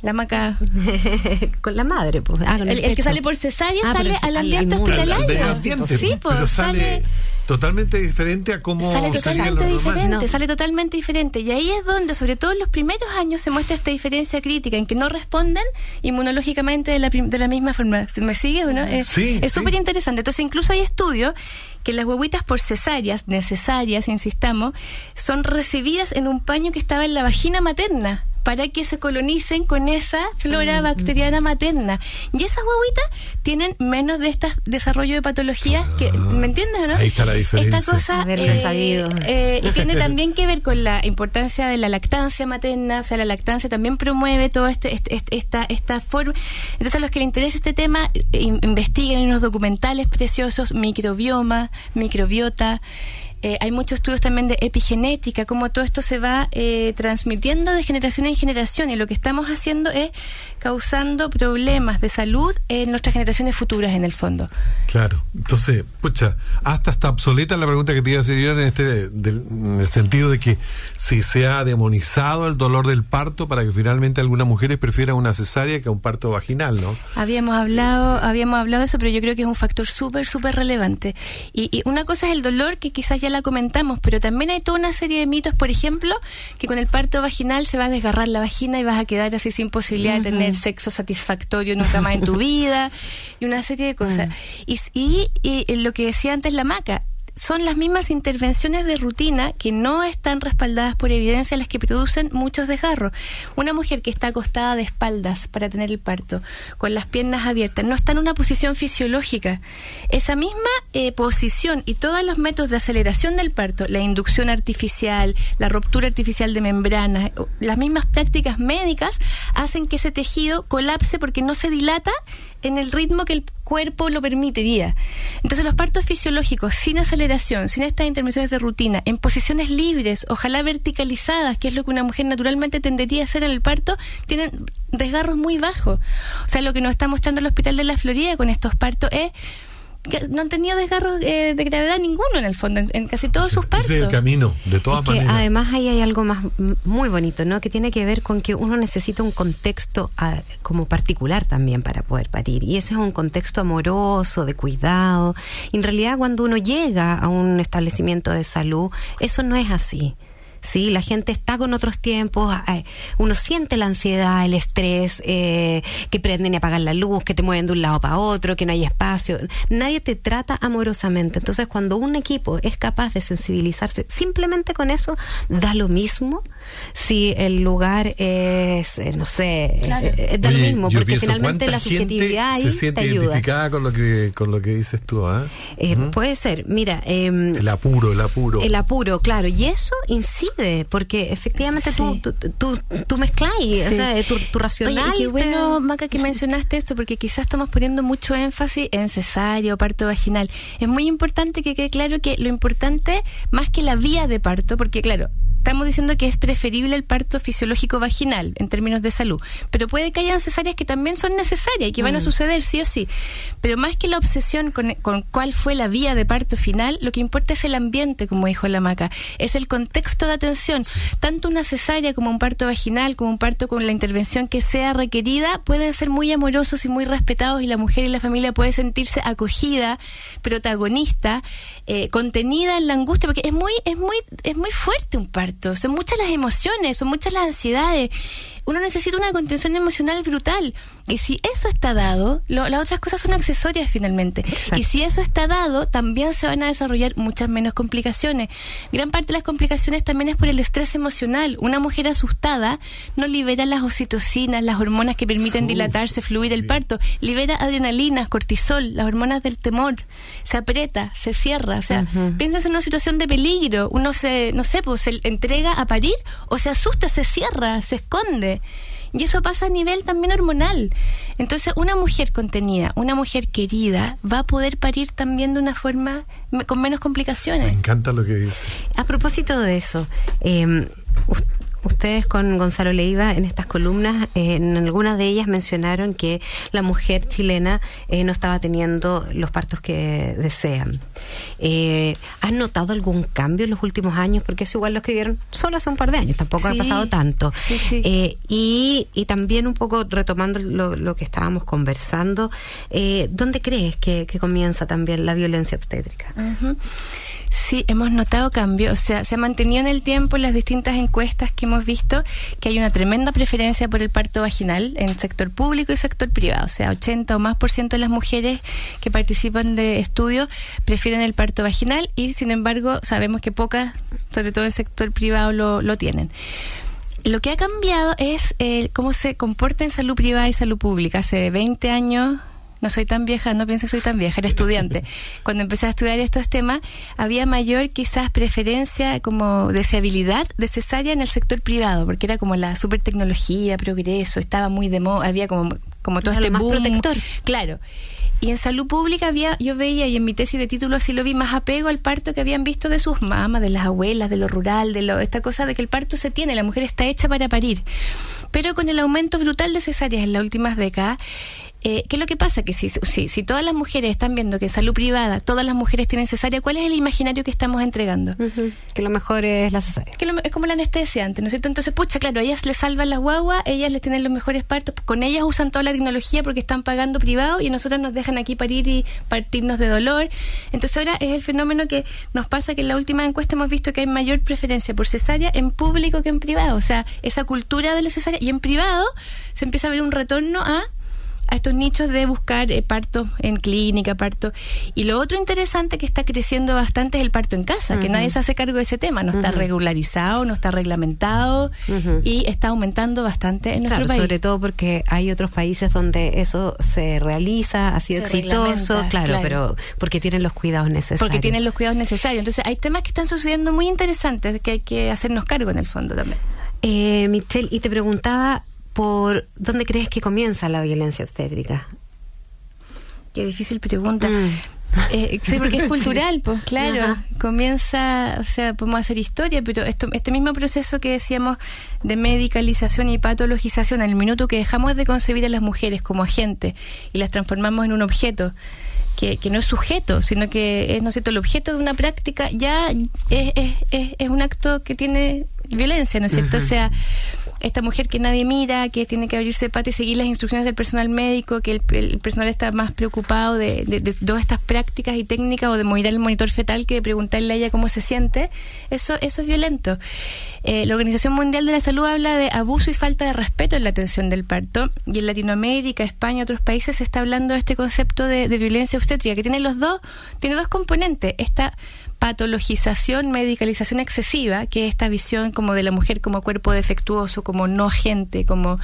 La Maca. Con la madre, pues. Ah, el, el, el que sale por cesárea ah, sale al ambiente hospitalario. Al ambiente, sí, pues, pero sale, sale totalmente diferente a cómo sale totalmente diferente, no. sale totalmente diferente. Y ahí es donde, sobre todo en los primeros años, se muestra esta diferencia crítica en que no responden inmunológicamente de la, de la misma forma. ¿Me sigue o no? Eh, sí, es súper sí. interesante. Entonces, incluso hay estudios que las huevitas por cesáreas, necesarias, insistamos, son recibidas en un paño que estaba en la vagina materna, para que se colonicen con esa flora bacteriana materna. Y esas huevitas tienen menos de este desarrollo de patologías que, ¿me entiendes o no? Ahí está la diferencia. Esta cosa Haberlo sabido. Eh, y tiene también que ver con la importancia de la lactancia materna, o sea, la lactancia también promueve todo este, este, este esta, esta forma. Entonces, a los que les interesa este tema, eh, investiguen en unos documentales preciosos, microbioma, microbiota. Eh, hay muchos estudios también de epigenética, cómo todo esto se va eh, transmitiendo de generación en generación, y lo que estamos haciendo es causando problemas de salud en nuestras generaciones futuras, en el fondo. Claro. Entonces, pucha, hasta está obsoleta la pregunta que te iba a hacer yo en, este, del, en el sentido de que si se ha demonizado el dolor del parto para que finalmente algunas mujeres prefieran una cesárea que un parto vaginal, ¿no? Habíamos hablado, habíamos hablado de eso, pero yo creo que es un factor súper, súper relevante. Y, y una cosa es el dolor, que quizás ya la comentamos, pero también hay toda una serie de mitos, por ejemplo, que con el parto vaginal se va a desgarrar la vagina y vas a quedar así sin posibilidad uh-huh. de tener sexo satisfactorio nunca más en tu vida, y una serie de cosas. Uh-huh. y, y, y lo que decía antes la Maca, son las mismas intervenciones de rutina que no están respaldadas por evidencia las que producen muchos desgarros. Una mujer que está acostada de espaldas para tener el parto, con las piernas abiertas, no está en una posición fisiológica. Esa misma eh, posición y todos los métodos de aceleración del parto, la inducción artificial, la ruptura artificial de membranas, las mismas prácticas médicas hacen que ese tejido colapse porque no se dilata en el ritmo que el cuerpo lo permitiría. Entonces, los partos fisiológicos sin aceleración, sin estas intervenciones de rutina, en posiciones libres, ojalá verticalizadas, que es lo que una mujer naturalmente tendería a hacer en el parto, tienen desgarros muy bajos. O sea, lo que nos está mostrando el Hospital de la Florida con estos partos es que no han tenido desgarros eh, de gravedad ninguno en el fondo, en, en casi todos ese, sus partos. Ese es el camino, de todas es que maneras. Además ahí hay algo más muy bonito, ¿no? Que tiene que ver con que uno necesita un contexto a, como particular también para poder parir, y ese es un contexto amoroso, de cuidado. Y en realidad, cuando uno llega a un establecimiento de salud, eso no es así. Sí, la gente está con otros tiempos, uno siente la ansiedad, el estrés, eh, que prenden y apagan la luz, que te mueven de un lado para otro, que no hay espacio. Nadie te trata amorosamente. Entonces, cuando un equipo es capaz de sensibilizarse simplemente con eso, da lo mismo si el lugar es, no sé, claro. eh, da Oye, lo mismo, porque pienso, finalmente la subjetividad ahí se siente te ayuda. Identificada con lo que con lo que dices tú, ¿eh? Eh, ¿Mm? Puede ser, mira, eh, el apuro, el apuro, el apuro, claro, y eso incide, porque efectivamente sí. tú, tú, tú, tú mezclas, sí. o sea, tu, tu racional. Oye, qué bueno, te... Maca, que mencionaste esto, porque quizás estamos poniendo mucho énfasis en cesárea o parto vaginal. Es muy importante que quede claro que lo importante, más que la vía de parto, porque claro, estamos diciendo que es preferible el parto fisiológico vaginal en términos de salud, pero puede que hayan cesáreas que también son necesarias y que mm. van a suceder sí o sí, pero más que la obsesión con, con cuál fue la vía de parto final, lo que importa es el ambiente, como dijo la Maca, es el contexto de atención. Sí. Tanto una cesárea como un parto vaginal, como un parto con la intervención que sea requerida, pueden ser muy amorosos y muy respetados, y la mujer y la familia puede sentirse acogida, protagonista, eh, contenida en la angustia, porque es muy, es muy, es muy fuerte un parto. Son muchas las emociones, son muchas las ansiedades. Uno necesita una contención emocional brutal. Y si eso está dado, lo, las otras cosas son accesorias finalmente. Exacto. Y si eso está dado, también se van a desarrollar muchas menos complicaciones. Gran parte de las complicaciones también es por el estrés emocional. Una mujer asustada no libera las oxitocinas, las hormonas que permiten Uf, dilatarse, fluir el parto. Libera adrenalinas, cortisol, las hormonas del temor. Se aprieta, se cierra. O sea, uh-huh. piensas en una situación de peligro. Uno se, no sé, pues se entrega a parir o se asusta, se cierra, se esconde. Y eso pasa a nivel también hormonal. Entonces, una mujer contenida, una mujer querida, va a poder parir también de una forma con menos complicaciones. Me encanta lo que dice. A propósito de eso, eh, Ustedes con Gonzalo Leiva en estas columnas, eh, en algunas de ellas mencionaron que la mujer chilena eh, no estaba teniendo los partos que desean. Eh, ¿Han notado algún cambio en los últimos años? Porque eso igual lo escribieron solo hace un par de años, tampoco sí, ha pasado tanto. Sí, sí. Eh, y, y también un poco retomando lo, lo que estábamos conversando, eh, ¿dónde crees que, que comienza también la violencia obstétrica? Uh-huh. Sí, hemos notado cambio, o sea, se ha mantenido en el tiempo en las distintas encuestas que hemos visto que hay una tremenda preferencia por el parto vaginal en sector público y sector privado, o sea, ochenta o más por ciento de las mujeres que participan de estudios prefieren el parto vaginal y sin embargo sabemos que pocas, sobre todo en el sector privado, lo, lo tienen. Lo que ha cambiado es eh, cómo se comporta en salud privada y salud pública. Hace veinte años... No soy tan vieja, no pienso que soy tan vieja, era estudiante. Cuando empecé a estudiar estos temas, había mayor quizás preferencia, como deseabilidad de cesárea en el sector privado, porque era como la super tecnología, progreso, estaba muy de moda, había como, como todo era este más boom. protector. Claro. Y en salud pública había, yo veía, y en mi tesis de título así lo vi, más apego al parto que habían visto de sus mamás, de las abuelas, de lo rural, de lo, esta cosa de que el parto se tiene, la mujer está hecha para parir. Pero con el aumento brutal de cesáreas en las últimas décadas, Eh, ¿qué es lo que pasa? Que si, si, si todas las mujeres están viendo que en salud privada todas las mujeres tienen cesárea, ¿cuál es el imaginario que estamos entregando? Uh-huh. Que lo mejor es la cesárea. Que lo, es como la anestesia antes, ¿no es cierto? Entonces, pucha, claro, ellas les salvan las guaguas, ellas les tienen los mejores partos, con ellas usan toda la tecnología porque están pagando privado y nosotros nos dejan aquí parir y partirnos de dolor. Entonces ahora es el fenómeno que nos pasa, que en la última encuesta hemos visto que hay mayor preferencia por cesárea en público que en privado. O sea, esa cultura de la cesárea, y en privado se empieza a ver un retorno a a estos nichos de buscar eh, parto en clínica, parto. Y lo otro interesante que está creciendo bastante es el parto en casa, uh-huh. que nadie se hace cargo de ese tema, no uh-huh. está regularizado, no está reglamentado uh-huh. y está aumentando bastante en nuestro claro, país. Sobre todo porque hay otros países donde eso se realiza, ha sido se exitoso, claro, claro, pero porque tienen los cuidados necesarios. Porque tienen los cuidados necesarios. Entonces hay temas que están sucediendo muy interesantes que hay que hacernos cargo en el fondo también. Eh, Michelle, y te preguntaba, ¿por dónde crees que comienza la violencia obstétrica? Qué difícil pregunta. Mm. Eh, sí, porque es cultural, pues claro. Ajá. Comienza, o sea, podemos hacer historia, pero esto, este mismo proceso que decíamos de medicalización y patologización, en el minuto que dejamos de concebir a las mujeres como agentes y las transformamos en un objeto, que, que no es sujeto, sino que es, ¿no es cierto?, el objeto de una práctica, ya es, es, es, es un acto que tiene violencia, ¿no es cierto? Uh-huh. O sea, esta mujer que nadie mira, que tiene que abrirse patas y seguir las instrucciones del personal médico, que el, el personal está más preocupado de, de, de todas estas prácticas y técnicas, o de mirar el monitor fetal, que de preguntarle a ella cómo se siente, eso, eso es violento. Eh, la Organización Mundial de la Salud habla de abuso y falta de respeto en la atención del parto, y en Latinoamérica, España y otros países se está hablando de este concepto de, de violencia obstétrica, que tiene los dos, tiene dos componentes. Esta patologización, medicalización excesiva, que es esta visión como de la mujer como cuerpo defectuoso, como no agente, como...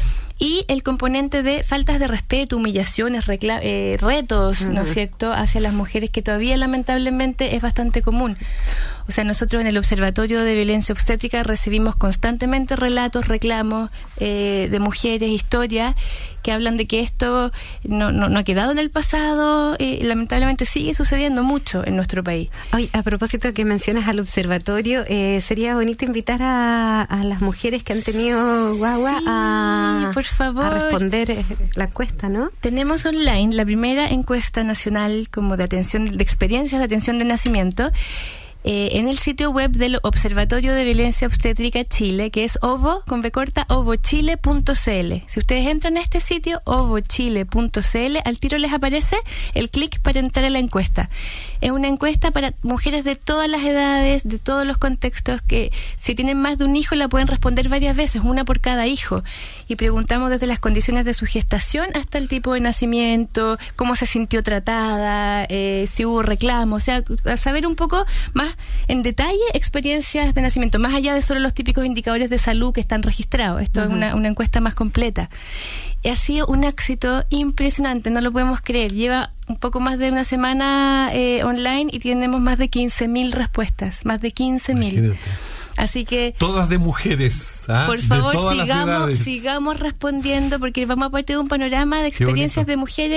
y el componente de faltas de respeto, humillaciones, recla- eh, retos, uh-huh. ¿no es cierto?, hacia las mujeres, que todavía lamentablemente es bastante común. O sea, nosotros en el Observatorio de Violencia Obstétrica recibimos constantemente relatos, reclamos eh, de mujeres, historias que hablan de que esto no, no, no ha quedado en el pasado y lamentablemente sigue sucediendo mucho en nuestro país. Oye, a propósito que mencionas al observatorio, eh, sería bonito invitar a, a las mujeres que han tenido guagua sí, a, por favor. a responder la encuesta, ¿no? Tenemos online la primera encuesta nacional como de atención, de experiencias de atención de nacimiento, Eh, en el sitio web del Observatorio de Violencia Obstétrica Chile, que es ovo, con b corta, ovochile punto c l. Si ustedes entran a este sitio, ovochile punto c l, al tiro les aparece el clic para entrar a la encuesta. Es una encuesta para mujeres de todas las edades, de todos los contextos, que si tienen más de un hijo la pueden responder varias veces, una por cada hijo. Y preguntamos desde las condiciones de su gestación hasta el tipo de nacimiento, cómo se sintió tratada, eh, si hubo reclamo, o sea, a saber un poco más en detalle experiencias de nacimiento, más allá de solo los típicos indicadores de salud que están registrados. Esto uh-huh. es una, una encuesta más completa. Ha sido un éxito impresionante, no lo podemos creer. Lleva un poco más de una semana eh, online y tenemos más de quince mil respuestas, más de quince mil. Así que todas de mujeres, ¿ah? Por favor, sigamos, sigamos respondiendo, porque vamos a poder tener un panorama de experiencias de mujeres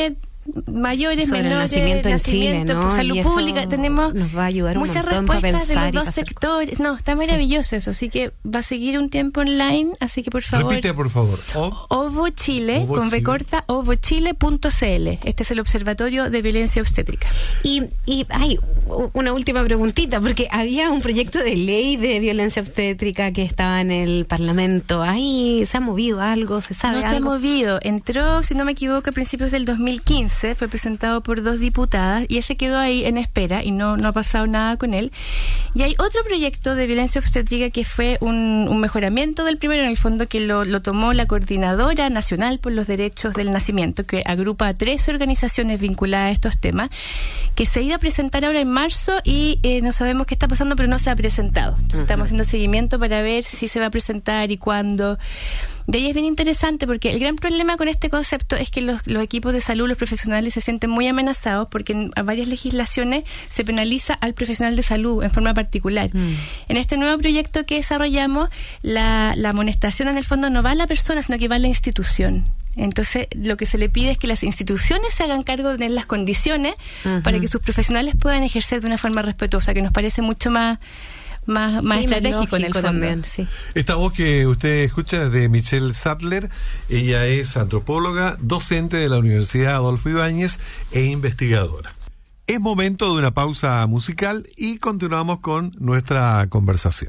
mayores, sobre menores, el nacimiento en Chile, ¿no? salud Y eso pública, tenemos nos va a ayudar un muchas montón para respuestas de pensar los y dos para hacer sectores. No, está maravilloso sí. eso, así que va a seguir un tiempo online, así que por favor. Repite, por favor. O- Ovo Chile, Ovo con Chile. B corta, ovochile punto c l. Este es el Observatorio de Violencia Obstétrica. Y, y hay una última preguntita, porque había un proyecto de ley de violencia obstétrica que estaba en el Parlamento. ¿Ahí se ha movido algo? ¿Se sabe No se ha algo? movido. Entró, si no me equivoco, a principios del dos mil quince. Fue presentado por dos diputadas y ese quedó ahí en espera y no, no ha pasado nada con él. Y hay otro proyecto de violencia obstétrica que fue un, un mejoramiento del primero, en el fondo, que lo, lo tomó la Coordinadora Nacional por los Derechos del Nacimiento, que agrupa a trece organizaciones vinculadas a estos temas, que se iba a presentar ahora en marzo y eh, no sabemos qué está pasando, pero no se ha presentado. Entonces uh-huh. estamos haciendo seguimiento para ver si se va a presentar y cuándo. De ahí es bien interesante porque el gran problema con este concepto es que los, los equipos de salud, los profesionales se sienten muy amenazados porque en varias legislaciones se penaliza al profesional de salud en forma particular. Mm. En este nuevo proyecto que desarrollamos, la, la amonestación en el fondo no va a la persona, sino que va a la institución. Entonces, lo que se le pide es que las instituciones se hagan cargo de tener las condiciones uh-huh. para que sus profesionales puedan ejercer de una forma respetuosa, que nos parece mucho más más, más sí, estratégico en el fondo. También, sí. Esta voz que usted escucha es de Michelle Sattler. Ella es antropóloga, docente de la Universidad Adolfo Ibáñez e investigadora. Es momento de una pausa musical y continuamos con nuestra conversación.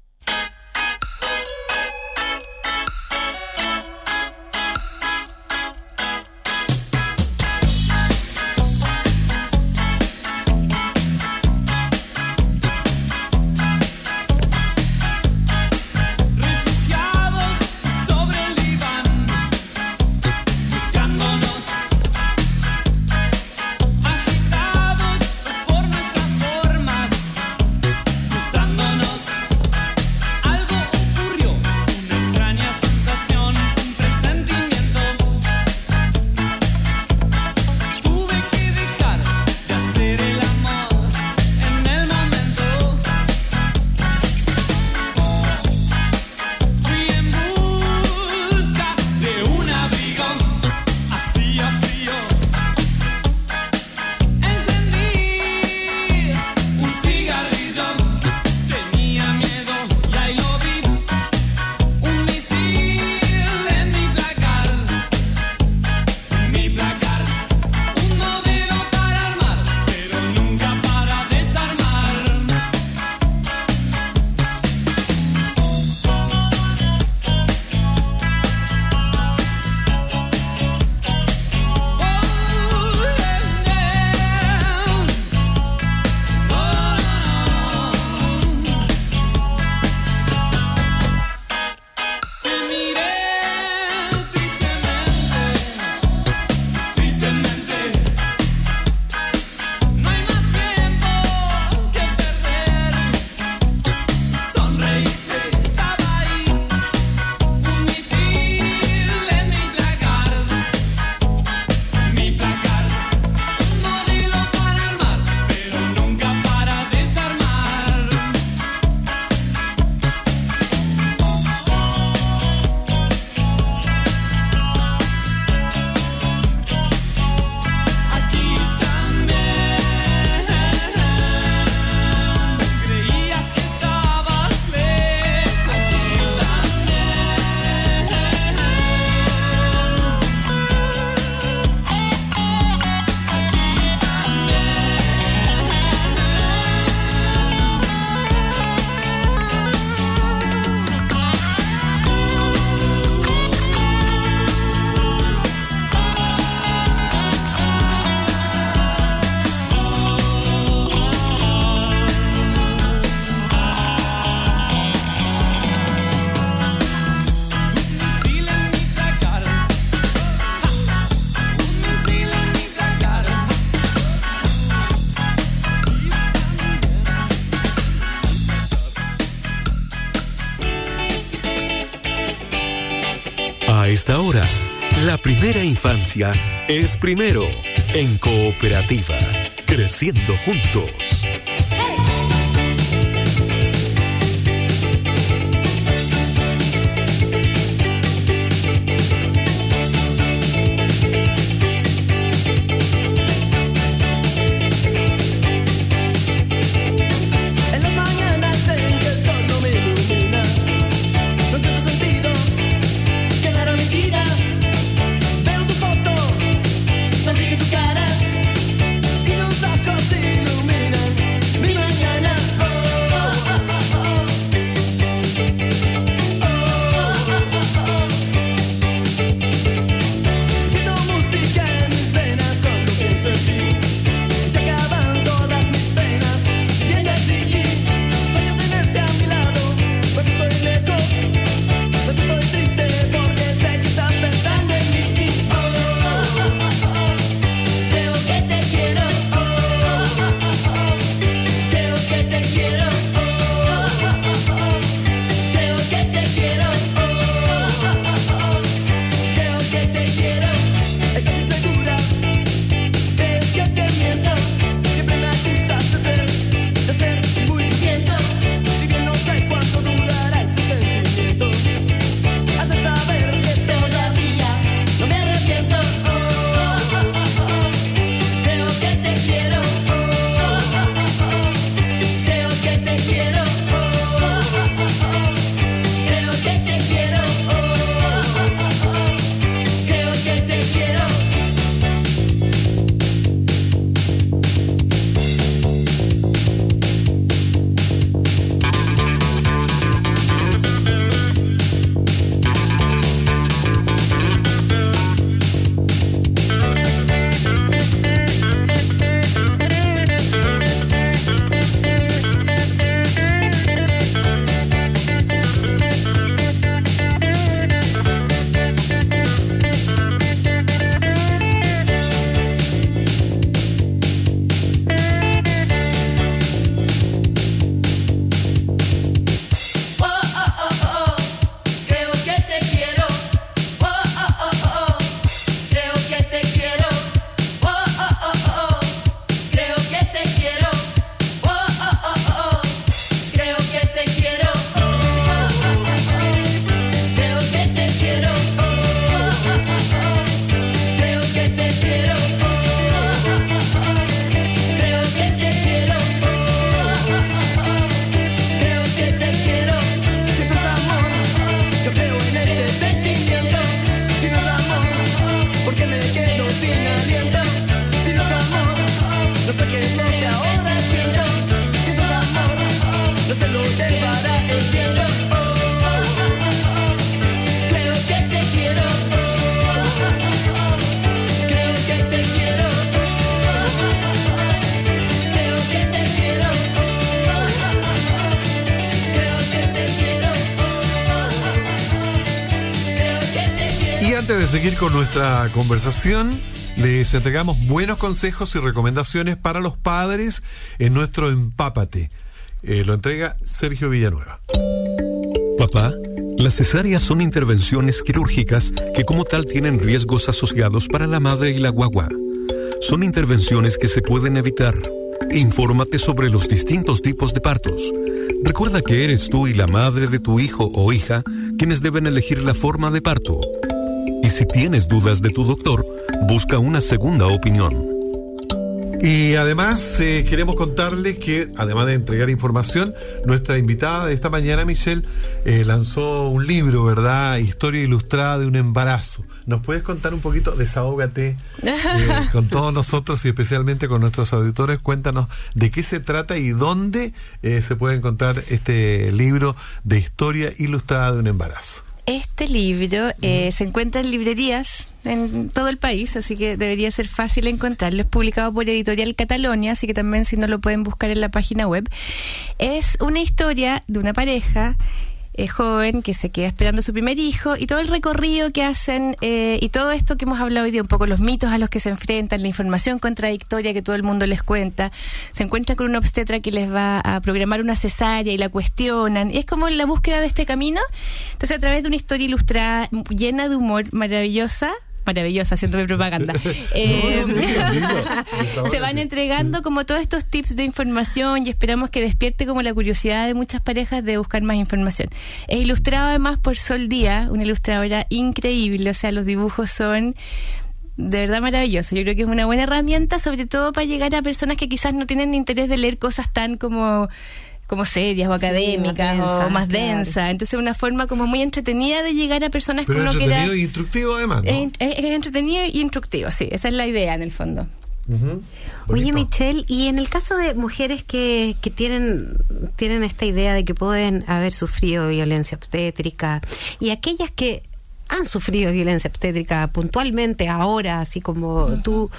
A esta hora, la primera infancia es primero en Cooperativa, creciendo juntos. de seguir con nuestra conversación, les entregamos buenos consejos y recomendaciones para los padres en nuestro Empápate. Eh, lo entrega Sergio Villanueva. Papá, las cesáreas son intervenciones quirúrgicas que como tal tienen riesgos asociados para la madre y la guagua. Son intervenciones que se pueden evitar. Infórmate sobre los distintos tipos de partos. Recuerda que eres tú y la madre de tu hijo o hija quienes deben elegir la forma de parto. Y si tienes dudas de tu doctor, busca una segunda opinión. Y además eh, queremos contarles que, además de entregar información, nuestra invitada de esta mañana, Michelle, eh, lanzó un libro, ¿verdad? Historia ilustrada de un embarazo. ¿Nos puedes contar un poquito? Desahógate eh, con todos nosotros y especialmente con nuestros auditores. Cuéntanos de qué se trata y dónde eh, se puede encontrar este libro de Historia ilustrada de un embarazo. Este libro eh, se encuentra en librerías en todo el país, así que debería ser fácil encontrarlo. Es publicado por Editorial Catalonia, así que también si no lo pueden buscar en la página web. Es una historia de una pareja eh, joven que se queda esperando a su primer hijo y todo el recorrido que hacen eh, y todo esto que hemos hablado hoy día, un poco los mitos a los que se enfrentan, la información contradictoria que todo el mundo les cuenta. Se encuentran con una obstetra que les va a programar una cesárea y la cuestionan, y es como la búsqueda de este camino. Entonces, a través de una historia ilustrada llena de humor, maravillosa maravillosa, haciéndome propaganda eh, no, no, no, se van entregando como todos estos tips de información y esperamos que despierte como la curiosidad de muchas parejas de buscar más información. Es ilustrado además por Sol Díaz, una ilustradora increíble, o sea, los dibujos son de verdad maravillosos. Yo creo que es una buena herramienta, sobre todo para llegar a personas que quizás no tienen interés de leer cosas tan como como serias o académicas, sí, más densa, o más claro. densa. Entonces, una forma como muy entretenida de llegar a personas Pero que uno entretenido quiera. E instructivo además, ¿no? Es, es, es entretenido y instructivo, sí. Esa es la idea en el fondo. Uh-huh. Oye, Michelle, y en el caso de mujeres que, que tienen, tienen esta idea de que pueden haber sufrido violencia obstétrica y aquellas que han sufrido violencia obstétrica puntualmente ahora, así como uh-huh. tú,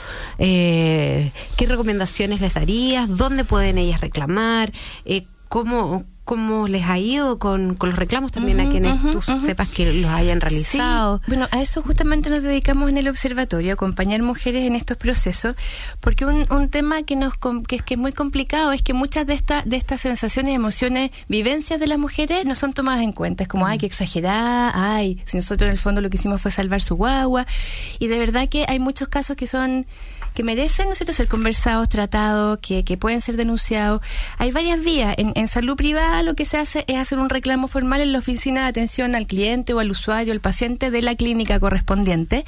eh, ¿qué recomendaciones les darías? ¿Dónde pueden ellas reclamar? Eh, ¿Cómo, cómo les ha ido con, con los reclamos también uh-huh, a quienes uh-huh, tú uh-huh. sepas que los hayan realizado? Sí, bueno, a eso justamente nos dedicamos en el observatorio, a acompañar mujeres en estos procesos, porque un, un tema que nos que, que es muy complicado es que muchas de estas de estas sensaciones, emociones, vivencias de las mujeres no son tomadas en cuenta. Es como, uh-huh. ay, qué exagerada, ay, si nosotros en el fondo lo que hicimos fue salvar su guagua, y de verdad que hay muchos casos que son que merecen, ¿no es cierto?, ser conversados, tratados, que, que pueden ser denunciados. Hay varias vías. En, en salud privada lo que se hace es hacer un reclamo formal en la oficina de atención al cliente o al usuario, al paciente de la clínica correspondiente.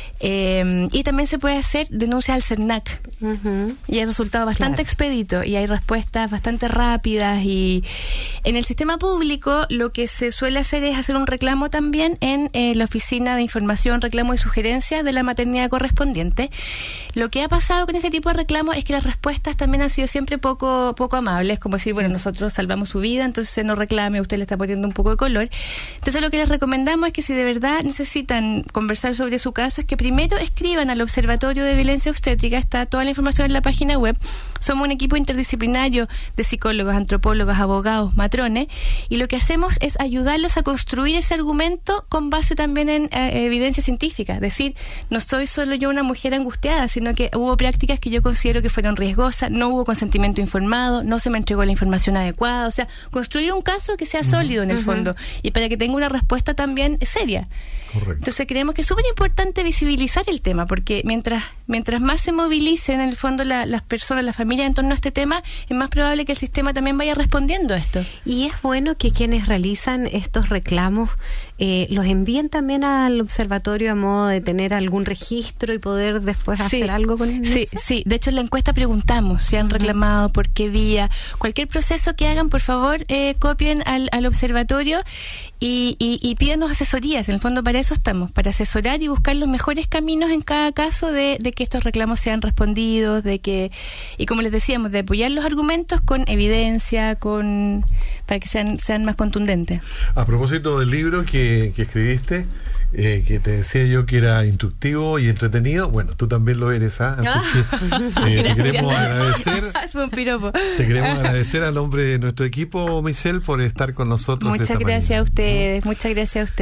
Eh, y también se puede hacer denuncia al CERNAC. Uh-huh. Y hay resultados bastante claro. expeditos y hay respuestas bastante rápidas. Y en el sistema público lo que se suele hacer es hacer un reclamo también en eh, la oficina de información, reclamo y sugerencias de la maternidad correspondiente. Lo que ha pasado con este tipo de reclamos es que las respuestas también han sido siempre poco poco amables, como decir, bueno, nosotros salvamos su vida, entonces no reclame, usted le está poniendo un poco de color. Entonces lo que les recomendamos es que si de verdad necesitan conversar sobre su caso, es que primero escriban al Observatorio de Violencia Obstétrica, está toda la información en la página web. Somos un equipo interdisciplinario de psicólogos, antropólogos, abogados, matrones, y lo que hacemos es ayudarlos a construir ese argumento con base también en eh, evidencia científica. Es decir, no soy solo yo una mujer angustiada, sino que hubo prácticas que yo considero que fueron riesgosas, no hubo consentimiento informado, no se me entregó la información adecuada, o sea, construir un caso que sea sólido en el uh-huh. fondo y para que tenga una respuesta también seria. Correcto. Entonces creemos que es súper importante visibilizar el tema, porque mientras mientras más se movilicen en el fondo la, las personas, la familia en torno a este tema, es más probable que el sistema también vaya respondiendo a esto. Y es bueno que quienes realizan estos reclamos eh, los envíen también al observatorio a modo de tener algún registro y poder después sí, hacer algo con eso. Sí, sí. De hecho, en la encuesta preguntamos si han reclamado, por qué vía. Cualquier proceso que hagan, por favor, eh, copien al, al observatorio y, y, y pídanos asesorías. En el fondo, para eso estamos, para asesorar y buscar los mejores caminos en cada caso de, de que estos reclamos sean respondidos, de que, y como les decíamos, de apoyar los argumentos con evidencia, con para que sean, sean más contundentes. A propósito del libro que, que escribiste, eh, que te decía yo que era instructivo y entretenido, bueno, tú también lo eres, ¿ah? Así que eh, te queremos agradecer. Es un piropo. Te queremos agradecer al nombre de nuestro equipo, Michelle, por estar con nosotros. Muchas esta gracias mañana. a ustedes, muchas gracias a ustedes.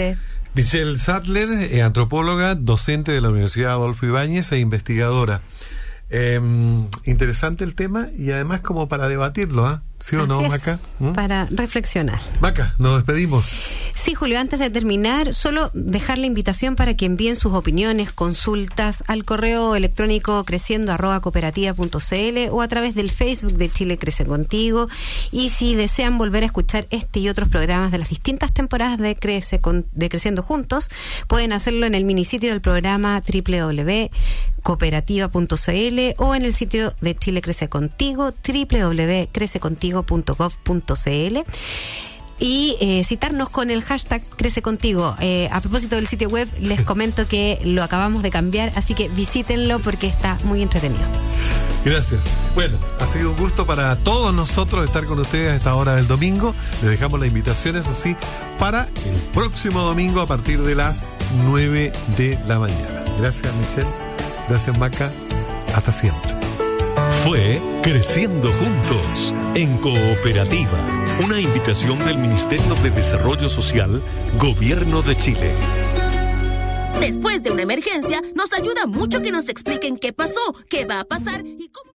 Michelle Sattler, eh, antropóloga, docente de la Universidad Adolfo Ibáñez e investigadora. Eh, interesante el tema y además como para debatirlo, ¿ah? ¿eh? ¿Sí o Así no, es, Maca? ¿Mm? Para reflexionar. Maca, nos despedimos. Sí, Julio, antes de terminar, solo dejar la invitación para que envíen sus opiniones, consultas al correo electrónico creciendo arroba cooperativa punto cl o a través del Facebook de Chile Crece Contigo. Y si desean volver a escuchar este y otros programas de las distintas temporadas de Crece con, de Creciendo Juntos, pueden hacerlo en el minisitio del programa doble u doble u doble u punto cooperativa punto cl o en el sitio de Chile Crece Contigo, doble u doble u doble u punto crece contigo punto gov punto cl. Y eh, citarnos con el hashtag Crece Contigo. Eh, a propósito del sitio web, les comento que lo acabamos de cambiar, así que visítenlo porque está muy entretenido. Gracias. Bueno, ha sido un gusto para todos nosotros estar con ustedes a esta hora del domingo. Les dejamos la invitación, eso sí, para el próximo domingo a partir de las nueve de la mañana. Gracias, Michelle. Gracias, Maca. Hasta siempre. Fue Creciendo Juntos en Cooperativa, una invitación del Ministerio de Desarrollo Social, Gobierno de Chile. Después de una emergencia, nos ayuda mucho que nos expliquen qué pasó, qué va a pasar y cómo...